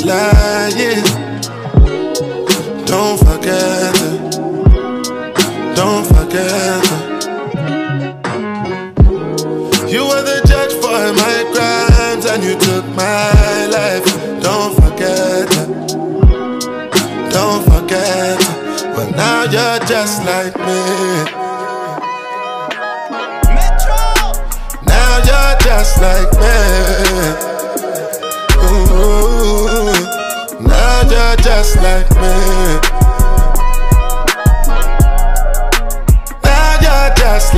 was lying. Don't forget it. Don't forget it. You were the judge for my crimes and you took my life. Don't forget it. Don't forget it. But now you're just like me. Now you're just like me. Ooh, now you're just like me. Now you're just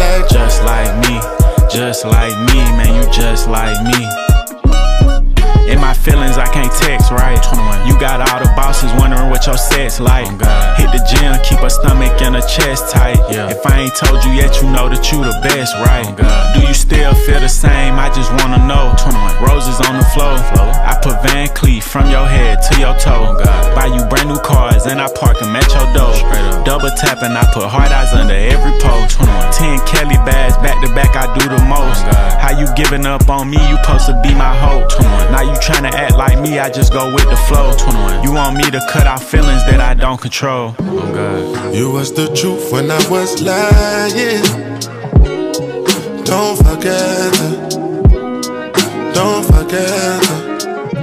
like me, man, you just like me. In my feelings, I can't text, right? 21. You got all the bosses wondering what your set's like. Hit the gym, keep her stomach and her chest tight. If I ain't told you yet, you know that you the best, right? Do you still feel the same? I just wanna know. 21. Roses on the floor. I put Van Cleef from your head to your toe. Buy you brand new cars and I park them at your door. Double tapping, I put hard eyes under every post. 10 Kelly bags back to back, I do the most. How you giving up on me? You supposed to be my hope. Now you tryna act like me, I just go with the flow. You want me to cut out feelings that I don't control. You was the truth when I was lying. Don't forget it. Don't forget it.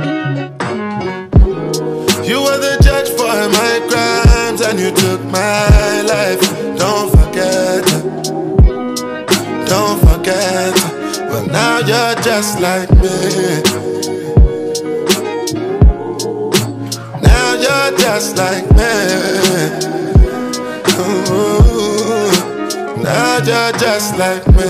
You were the judge for my crimes and you took my life. Don't forget it. Don't forget it. But now you're just like me. Now you're just like me. Ooh, now you're just like me.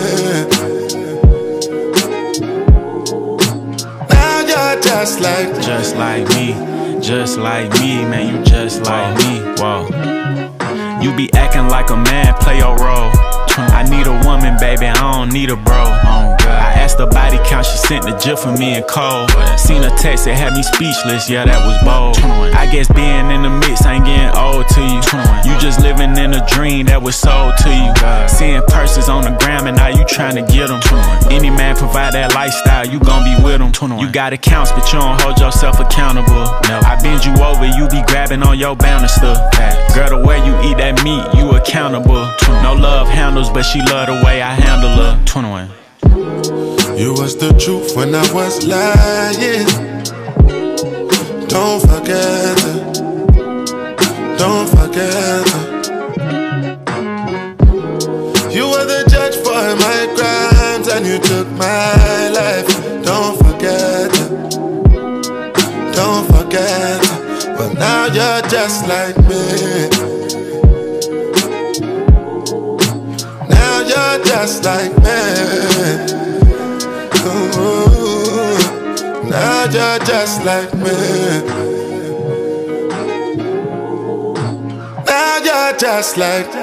Now you're just like me. Just like me, man, you just like me. Whoa. You be acting like a man, play your role. I need a woman, baby, I don't need a bro. I asked her body count, she sent the gif for me and Cole. Seen a text that had me speechless, yeah, that was bold. I guess being in the mix ain't getting old to you. You just living in a dream that was sold to you. Seeing purses on the gram and now you trying to get them. Any man provide that lifestyle, you gon' be with them. You got accounts, but you don't hold yourself accountable. I bend you over, you be grabbing on your bound and stuff. Girl, the way you eat that meat, you accountable. No love handles, but she love the way I handle her. 21. You was the truth when I was lying. Don't forget it. Don't forget it. You were the judge for my crimes and you took my life. Don't forget it. Don't forget it. But now you're just like me. Now you're just like me. Ooh, now you're just like me. Now you're just like me.